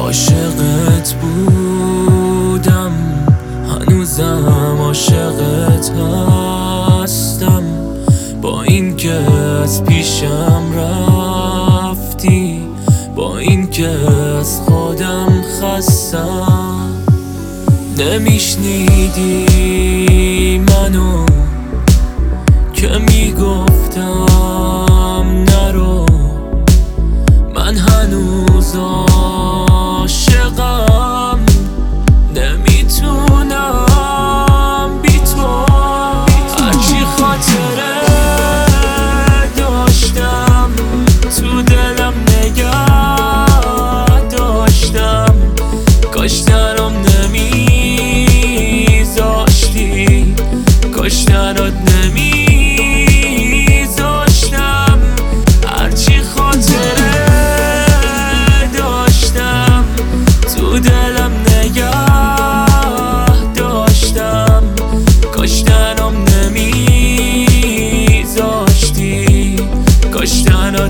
عاشقت بودم، هنوزم عاشقت هستم. با این که از پیشم رفتی، با این که از خودم خستم. نمیشنیدی منو که میگفتم نرو، من هنوز عاشقم، نمیتونم بی تو. هرچی خاطره داشتم تو دلم نگه داشتم، کاش تنم نمیذاشتی، کاش تنت نمیذاشتم. هرچی خاطره داشتم تو دلم نگه داشتم، کاش تنم نمیذاشتی، کاش تنت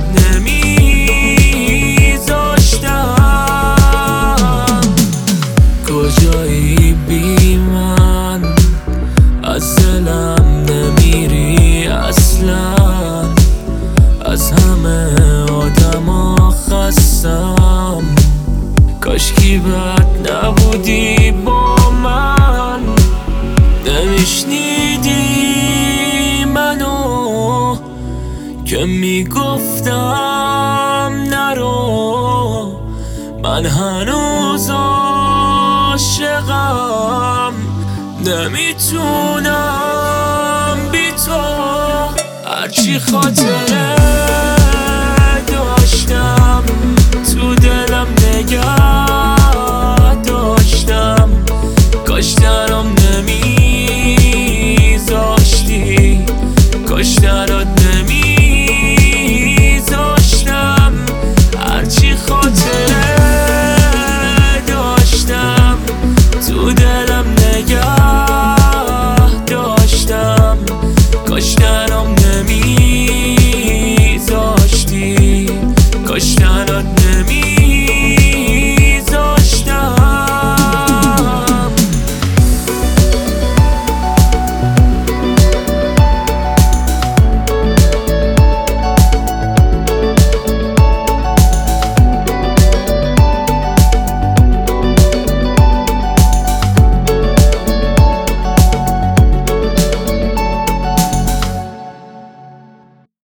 نمیذاشتم. کجایی بی من؟ از دلم نمیری اصلا، از همه آدما خستم. کاشکی بد نبودی با من، نمیشنیدی منو که میگفتم نرو، من هنوز عاشقم، نمیتونم بی تو. هرچی خاطره